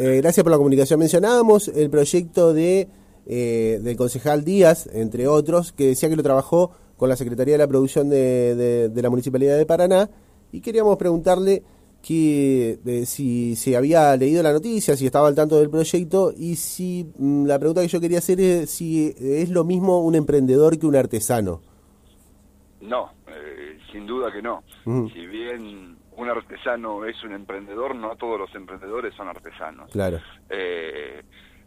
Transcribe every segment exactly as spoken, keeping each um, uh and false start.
Eh, gracias por la comunicación. Mencionábamos el proyecto de eh, del concejal Díaz, entre otros, que decía que lo trabajó con la Secretaría de la Producción de, de, de la Municipalidad de Paraná, y queríamos preguntarle que de, si se si había leído la noticia, si estaba al tanto del proyecto, y si mmm, la pregunta que yo quería hacer es si es lo mismo un emprendedor que un artesano. No, eh, sin duda que no. Uh-huh. Si bien un artesano es un emprendedor, no todos los emprendedores son artesanos. Claro. Eh,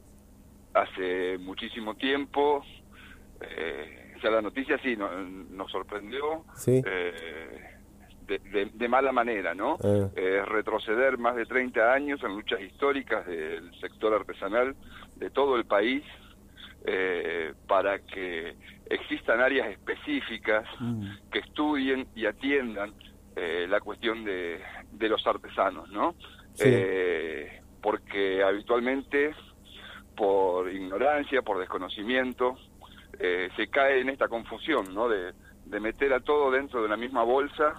hace muchísimo tiempo, eh, ya la noticia sí no, nos sorprendió. Sí. Eh, De, de, de mala manera, ¿no? Ah. Eh, retroceder más de treinta años en luchas históricas del sector artesanal de todo el país eh, para que existan áreas específicas mm. que estudien y atiendan eh, la cuestión de, de los artesanos, ¿no? Sí. Eh, porque habitualmente, por ignorancia, por desconocimiento, eh, se cae en esta confusión, ¿no? De, de meter a todo dentro de una misma bolsa.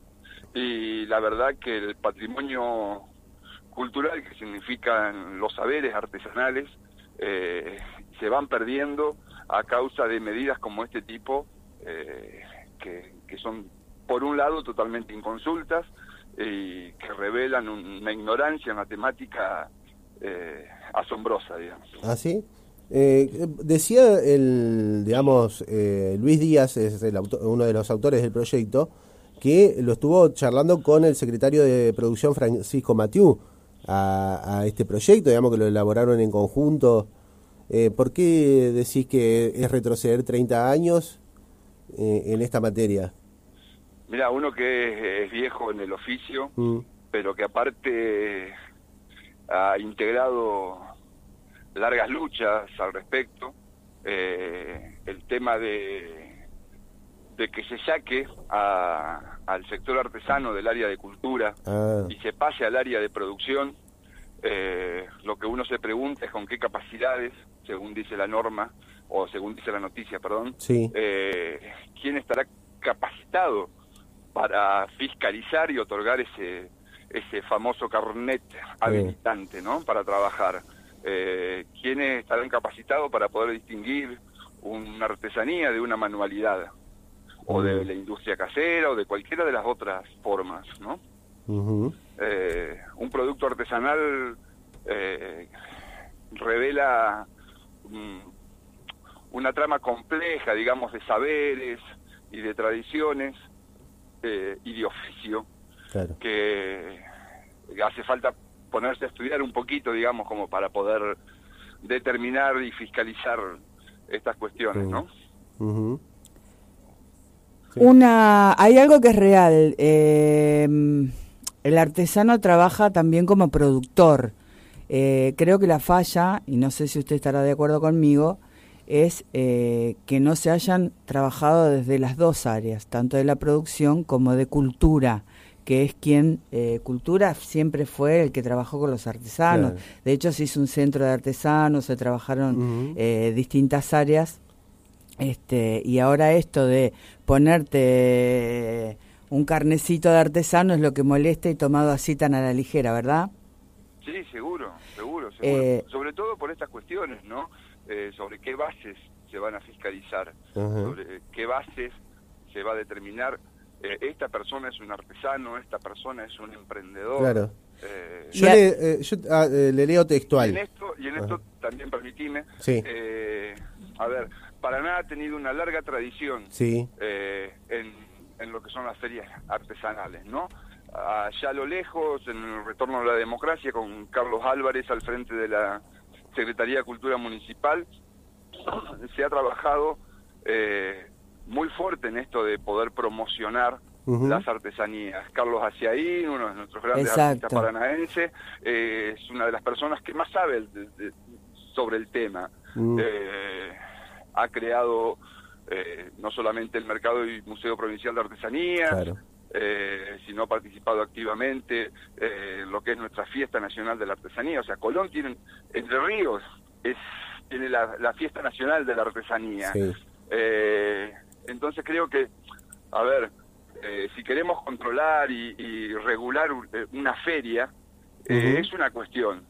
Y la verdad que el patrimonio cultural, que significan los saberes artesanales, eh, se van perdiendo a causa de medidas como este tipo, eh, que, que son, por un lado, totalmente inconsultas y que revelan una ignorancia en la temática eh, asombrosa, digamos. ¿Ah, sí? Eh, decía el, digamos, eh, Luis Díaz, es el autor, uno de los autores del proyecto, que lo estuvo charlando con el secretario de Producción, Francisco Mathieu, a, a este proyecto, digamos que lo elaboraron en conjunto. Eh, ¿Por qué decís que es retroceder treinta años eh, en esta materia? Mira, uno que es, es viejo en el oficio, mm. pero que aparte ha integrado largas luchas al respecto, eh, el tema de... de que se saque a, al sector artesano del área de cultura ah. y se pase al área de producción, eh, lo que uno se pregunta es con qué capacidades, según dice la norma, o según dice la noticia, perdón, sí. eh, quién estará capacitado para fiscalizar y otorgar ese ese famoso carnet habilitante, sí. ¿no? Para trabajar. Eh, quiénes estarán capacitados para poder distinguir una artesanía de una manualidad, o de la industria casera, o de cualquiera de las otras formas, ¿no? Uh-huh. Eh, un producto artesanal eh, revela um, una trama compleja, digamos, de saberes y de tradiciones eh, y de oficio, claro. que hace falta ponerse a estudiar un poquito, digamos, como para poder determinar y fiscalizar estas cuestiones, uh-huh. ¿no? Uh-huh. Sí. Una, hay algo que es real, eh, el artesano trabaja también como productor, eh, creo que la falla, y no sé si usted estará de acuerdo conmigo, es eh, que no se hayan trabajado desde las dos áreas, tanto de la producción como de cultura, que es quien, eh, cultura siempre fue el que trabajó con los artesanos, claro. De hecho se hizo un centro de artesanos, se trabajaron uh-huh. eh, distintas áreas. Este, y ahora esto de ponerte un carnecito de artesano es lo que molesta y tomado así tan a la ligera, ¿verdad? Sí, seguro, seguro, seguro. Eh, sobre todo por estas cuestiones, ¿no? Eh, sobre qué bases se van a fiscalizar, uh-huh. sobre qué bases se va a determinar eh, esta persona es un artesano, esta persona es un emprendedor. Claro. Eh, yo le, eh, yo, ah, eh, le leo textual. Y en esto, y en esto uh-huh. también permitime, sí. eh, a ver, Paraná ha tenido una larga tradición sí. eh, en, en lo que son las ferias artesanales, ¿no? Allá a lo lejos, en el retorno a la democracia, con Carlos Álvarez al frente de la Secretaría de Cultura Municipal, se ha trabajado eh, muy fuerte en esto de poder promocionar uh-huh. las artesanías. Carlos Aciaín, uno de nuestros grandes Exacto. artistas paranaenses, eh, es una de las personas que más sabe de, de, sobre el tema. Uh-huh. Eh, ha creado eh, no solamente el Mercado y Museo Provincial de Artesanías, claro. eh, sino ha participado activamente eh, en lo que es nuestra Fiesta Nacional de la Artesanía. O sea, Colón tiene, Entre Ríos, es, tiene la, la Fiesta Nacional de la Artesanía. Sí. Eh, entonces creo que, a ver, eh, si queremos controlar y, y regular una feria, eh, uh-huh. es una cuestión.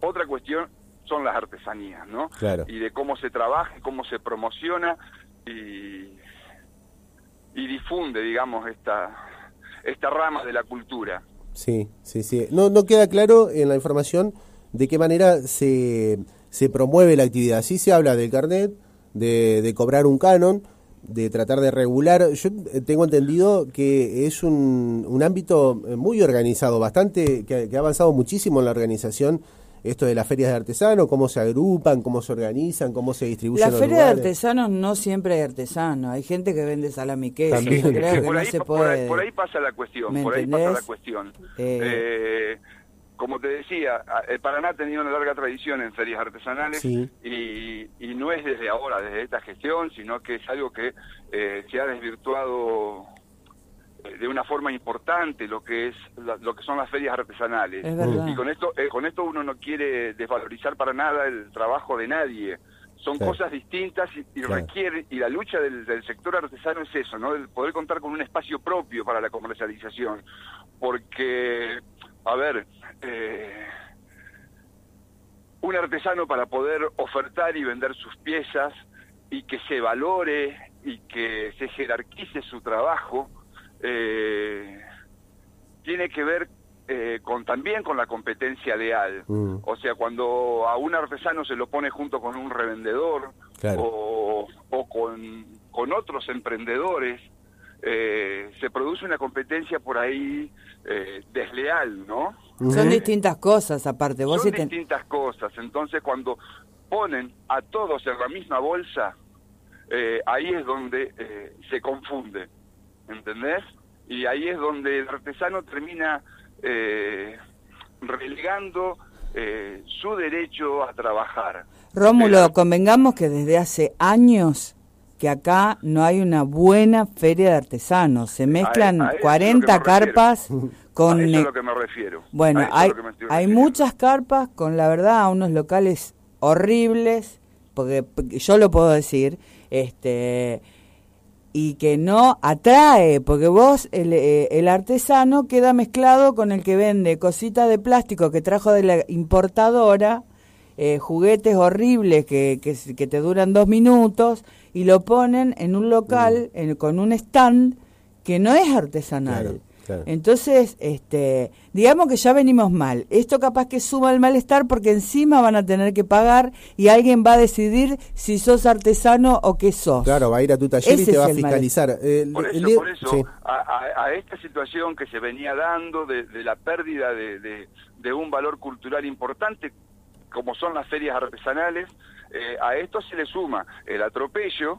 otra cuestión son las artesanías, ¿no? Claro. Y de cómo se trabaja, cómo se promociona y, y difunde, digamos, esta, esta rama de la cultura. Sí, sí, sí. No, no queda claro en la información de qué manera se, se promueve la actividad. Sí se habla del carnet, de, de cobrar un canon, de tratar de regular. Yo tengo entendido que es un, un ámbito muy organizado, bastante, que, que ha avanzado muchísimo en la organización, esto de las ferias de artesanos, cómo se agrupan, cómo se organizan, cómo se distribuyen La los feria lugares. de artesanos no siempre hay artesanos, hay gente que vende salami queso, También. yo creo que por, no ahí, se por, puede. ahí, por ahí pasa la cuestión, ¿Me por ahí entendés? pasa la cuestión. Eh, Eh, como te decía, el Paraná ha tenido una larga tradición en ferias artesanales, Sí. y, y no es desde ahora, desde esta gestión, sino que es algo que eh, se ha desvirtuado eh, de una forma importante lo que es la, lo que son las ferias artesanales. Es verdad. Y con esto eh, con esto uno no quiere desvalorizar para nada el trabajo de nadie. Son Claro. cosas distintas y, y Claro. requiere, y la lucha del, del sector artesano es eso, ¿no? El poder contar con un espacio propio para la comercialización. Porque, a ver, eh, un artesano, para poder ofertar y vender sus piezas y que se valore y que se jerarquice su trabajo, eh, tiene que ver eh, con también con la competencia leal. Mm. O sea, cuando a un artesano se lo pone junto con un revendedor, Claro. o, o con, con otros emprendedores, eh, se produce una competencia por ahí eh, desleal, ¿no? Son Ujú. distintas cosas aparte. Vos Son si te- distintas cosas. Entonces, cuando ponen a todos en la misma bolsa, eh, ahí es donde eh, se confunde, ¿entendés? Y ahí es donde el artesano termina eh, relegando eh, su derecho a trabajar. Rómulo, Eh, convengamos que desde hace años que acá no hay una buena feria de artesanos. Se mezclan a eso es lo cuarenta que me refiero. carpas con... a eso es ne- lo que me refiero. Bueno, A eso es hay, lo que me estoy hay refiriendo. muchas carpas con, la verdad, unos locales horribles, porque porque yo lo puedo decir, este y que no atrae, porque vos, el, eh, el artesano queda mezclado con el que vende cositas de plástico que trajo de la importadora, eh, juguetes horribles que, que, s- que te duran dos minutos, y lo ponen en un local en- con un stand que no es artesanal. Claro, claro. Entonces, este, digamos que ya venimos mal. Esto capaz que suma el malestar porque encima van a tener que pagar y alguien va a decidir si sos artesano o qué sos. Claro, va a ir a tu taller Ese y te va a es el mal. fiscalizar. Eh, Por el- eso, el- por eso sí. a, a- a esta situación que se venía dando de, de la pérdida de, de- de un valor cultural importante, como son las ferias artesanales, eh, a esto se le suma el atropello,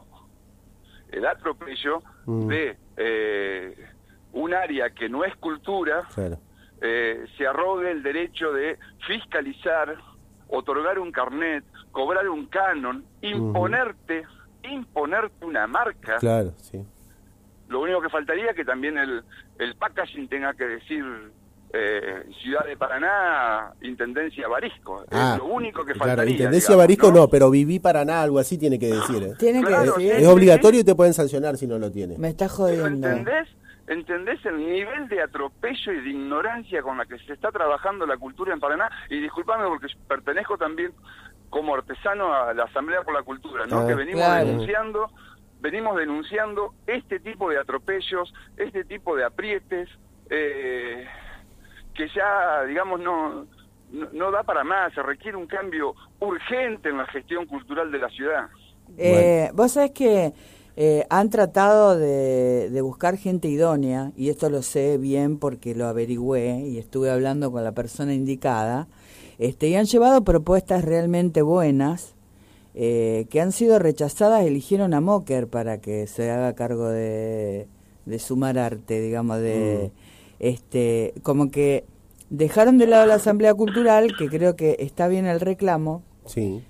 el atropello Mm. de eh, un área que no es cultura, Claro. eh, se arrogue el derecho de fiscalizar, otorgar un carnet, cobrar un canon, imponerte, imponerte una marca. Claro, sí. Lo único que faltaría es que también el, el packaging tenga que decir eh, Ciudad de Paraná, Intendencia Barisco. Ah, es lo único que claro, faltaría. Intendencia digamos, Barisco ¿no? no, pero Viví Paraná, algo así tiene que decir. ¿eh? Tiene Claro, que sí, decir, Es obligatorio y te pueden sancionar si no lo tiene. me está Pero jodiendo. ¿entendés? ¿Entendés el nivel de atropello y de ignorancia con la que se está trabajando la cultura en Paraná? Y disculpame porque pertenezco también como artesano a la Asamblea por la Cultura, ¿no? Ah, que venimos claro. denunciando, venimos denunciando este tipo de atropellos, este tipo de aprietes, eh, que ya, digamos, no, no, no da para más. Se requiere un cambio urgente en la gestión cultural de la ciudad. Eh, vos sabés que eh, han tratado de, de buscar gente idónea, y esto lo sé bien porque lo averigüé y estuve hablando con la persona indicada, este, y han llevado propuestas realmente buenas, eh, que han sido rechazadas. Eligieron a Mocker para que se haga cargo de, de sumar arte, digamos, de este, como que dejaron de lado la Asamblea Cultural, que creo que está bien el reclamo, Sí.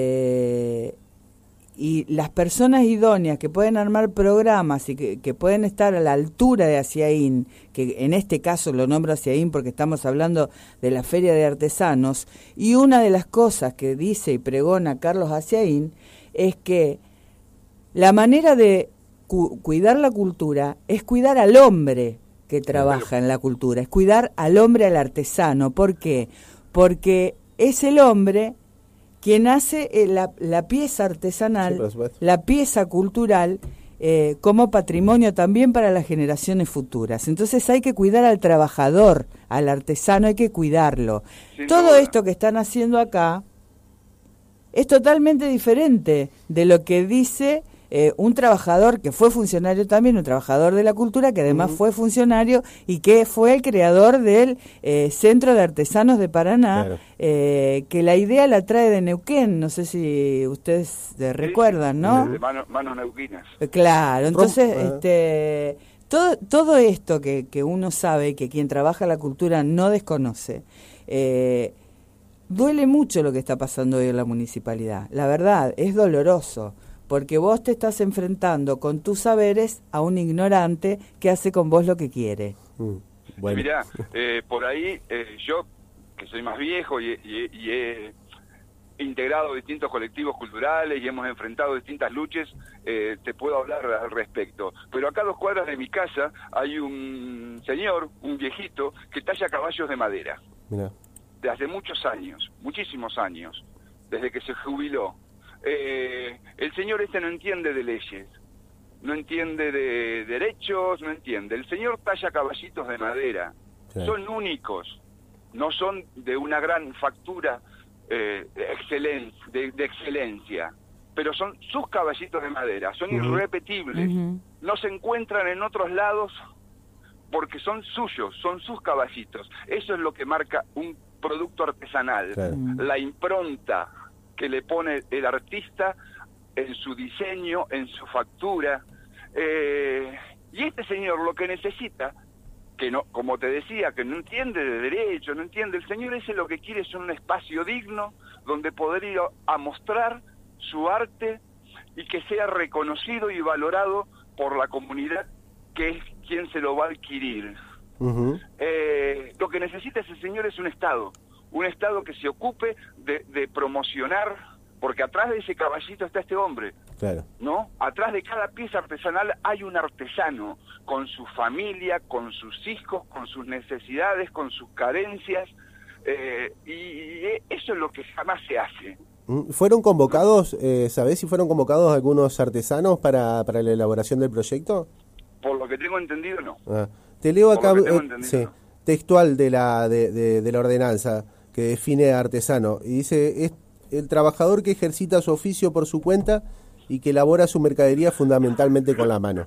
eh, y las personas idóneas que pueden armar programas y que, que pueden estar a la altura de Asiaín, que en este caso lo nombro Asiaín porque estamos hablando de la Feria de Artesanos, y una de las cosas que dice y pregona Carlos Asiaín es que la manera de cu- cuidar la cultura es cuidar al hombre que trabaja en la cultura, es cuidar al hombre, al artesano. ¿Por qué? Porque es el hombre quien hace eh, la, la pieza artesanal, sí, la pieza cultural, eh, como patrimonio también para las generaciones futuras. Entonces hay que cuidar al trabajador, al artesano, hay que cuidarlo. Sin Todo duda. Esto que están haciendo acá es totalmente diferente de lo que dice eh, un trabajador que fue funcionario también, un trabajador de la cultura que además uh-huh. fue funcionario y que fue el creador del eh, Centro de Artesanos de Paraná, claro. eh, que la idea la trae de Neuquén, no sé si ustedes eh, recuerdan, ¿no? De manos mano neuquinas. Claro, entonces este todo todo esto que, que uno sabe, que quien trabaja la cultura no desconoce, eh, duele mucho lo que está pasando hoy en la municipalidad, la verdad, es doloroso. Porque vos te estás enfrentando con tus saberes a un ignorante que hace con vos lo que quiere. Mm, bueno. Mirá, eh, por ahí eh, yo, que soy más viejo y, y, y he integrado distintos colectivos culturales y hemos enfrentado distintas luchas, eh, te puedo hablar al respecto. Pero acá a dos cuadras de mi casa hay un señor, un viejito, que talla caballos de madera. Mirá. De hace muchos años, muchísimos años, desde que se jubiló. Eh, el señor este no entiende de leyes, no entiende de derechos, no entiende. El señor talla caballitos de madera, sí. Son únicos, no son de una gran factura eh, excelen de, de excelencia, pero son sus caballitos de madera, son uh-huh. irrepetibles, uh-huh. no se encuentran en otros lados porque son suyos, son sus caballitos. Eso es lo que marca un producto artesanal, sí. La impronta que le pone el artista en su diseño, en su factura, eh, y este señor lo que necesita, que no, como te decía, que no entiende de derecho, no entiende, el señor ese lo que quiere es un espacio digno donde poder ir a mostrar su arte y que sea reconocido y valorado por la comunidad que es quien se lo va a adquirir. Uh-huh. Eh, lo que necesita ese señor es un Estado, un Estado que se ocupe de, de promocionar, porque atrás de ese caballito está este hombre, claro. ¿No? Atrás de cada pieza artesanal hay un artesano, con su familia, con sus hijos, con sus necesidades, con sus carencias, eh, y eso es lo que jamás se hace. ¿Fueron convocados, eh, sabés si fueron convocados algunos artesanos para, para la elaboración del proyecto? Por lo que tengo entendido, no. Ah, te leo acá, eh, sí, no. textual de la, de, de, de la ordenanza que define a artesano, y dice, es el trabajador que ejercita su oficio por su cuenta y que elabora su mercadería fundamentalmente con la mano.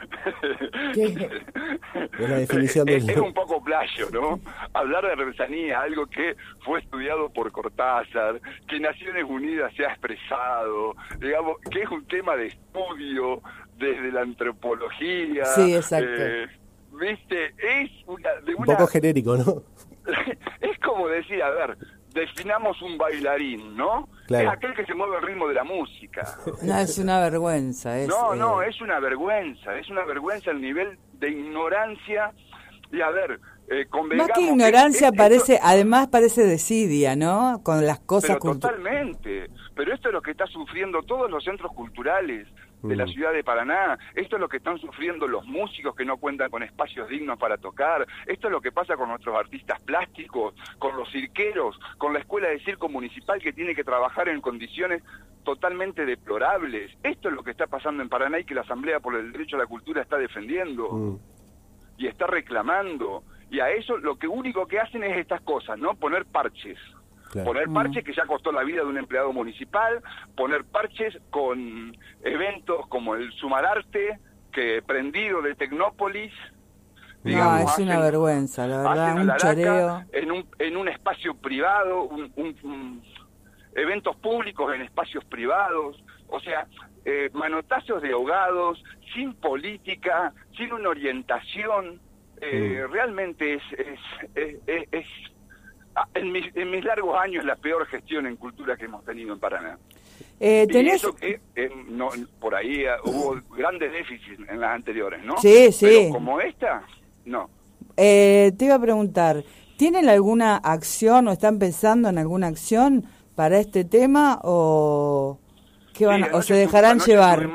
¿Qué? Es la definición del... es, es un poco playo, ¿no? Hablar de artesanía, algo que fue estudiado por Cortázar, que Naciones Unidas se ha expresado, digamos, que es un tema de estudio desde la antropología. Sí, exacto. Eh, ¿Viste? Es una, de una... un poco genérico, ¿no? Es como decir, a ver, definamos un bailarín, ¿no? Claro. Es aquel que se mueve al ritmo de la música. No, es una vergüenza. Es, no, eh... no, es una vergüenza, es una vergüenza el nivel de ignorancia. Y a ver, eh, convengamos... Más que ignorancia, que, parece, esto... además parece desidia, ¿no? Con las cosas... Pero totalmente, pero esto es lo que está sufriendo todos los centros culturales de la ciudad de Paraná. Esto es lo que están sufriendo los músicos que no cuentan con espacios dignos para tocar. Esto es lo que pasa con nuestros artistas plásticos, con los cirqueros, con la escuela de circo municipal que tiene que trabajar en condiciones totalmente deplorables. Esto es lo que está pasando en Paraná y que la Asamblea por el Derecho a la Cultura está defendiendo mm. y está reclamando. Y a eso lo que único que hacen es estas cosas, ¿no? Poner parches. Claro. Poner parches que ya costó la vida de un empleado municipal, poner parches con eventos como el Sumararte, que prendido de Tecnópolis. Digamos, no, es hacen, una vergüenza, la verdad, un choreo. En un, en un espacio privado, un, un, un, eventos públicos en espacios privados, o sea, eh, manotazos de ahogados, sin política, sin una orientación, eh, mm. realmente es... es, es, es, es En mis, en mis largos años la peor gestión en cultura que hemos tenido en Paraná. Eh, ¿tenés... Y eso que eh, no, por ahí uh, hubo grandes déficits en las anteriores, ¿no? Sí, sí. Pero como esta, no. Eh, te iba a preguntar, ¿tienen alguna acción o están pensando en alguna acción para este tema o, qué van, sí, o se dejarán llevar? Tuvimos,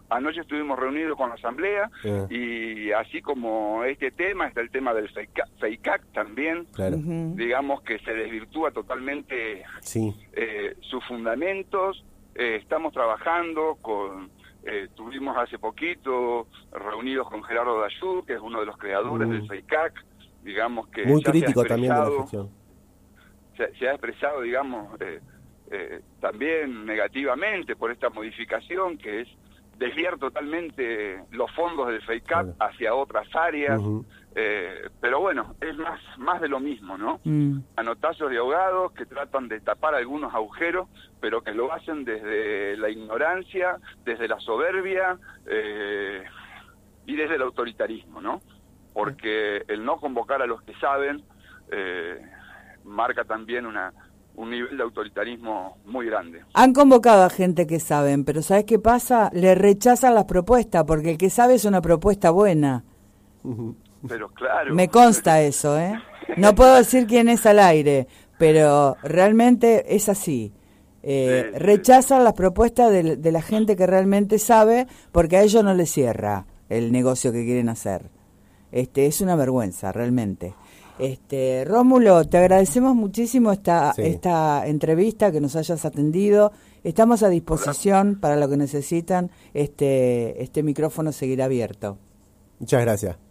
anoche estuvimos reunidos con la asamblea yeah. y así como este tema, está el tema del FEICAC también, claro. uh-huh. digamos que se desvirtúa totalmente sí. eh, sus fundamentos. Eh, estamos trabajando con, eh, tuvimos hace poquito reunidos con Gerardo Dayú, que es uno de los creadores uh-huh. del FEICAC, digamos que muy ya crítico se también de la gestión. Se, se ha expresado, digamos, eh, eh, también negativamente por esta modificación que es desviar totalmente los fondos del FEICAC claro. hacia otras áreas, uh-huh. eh, pero bueno, es más más de lo mismo, ¿no? Mm. Anotazos de ahogados que tratan de tapar algunos agujeros, pero que lo hacen desde la ignorancia, desde la soberbia eh, y desde el autoritarismo, ¿no? Porque el no convocar a los que saben eh, marca también una un nivel de autoritarismo muy grande. Han convocado a gente que saben, pero ¿sabes qué pasa? Le rechazan las propuestas, porque el que sabe es una propuesta buena. Pero claro. Me consta eso, ¿eh? No puedo decir quién es al aire, pero realmente es así. Eh, sí, rechazan sí. las propuestas de, de la gente que realmente sabe, porque a ellos no les cierra el negocio que quieren hacer. Este, es una vergüenza, realmente. Este, Rómulo, te agradecemos muchísimo esta sí. esta entrevista, que nos hayas atendido. Estamos a disposición Hola. para lo que necesitan. Este este micrófono seguirá abierto. Muchas gracias.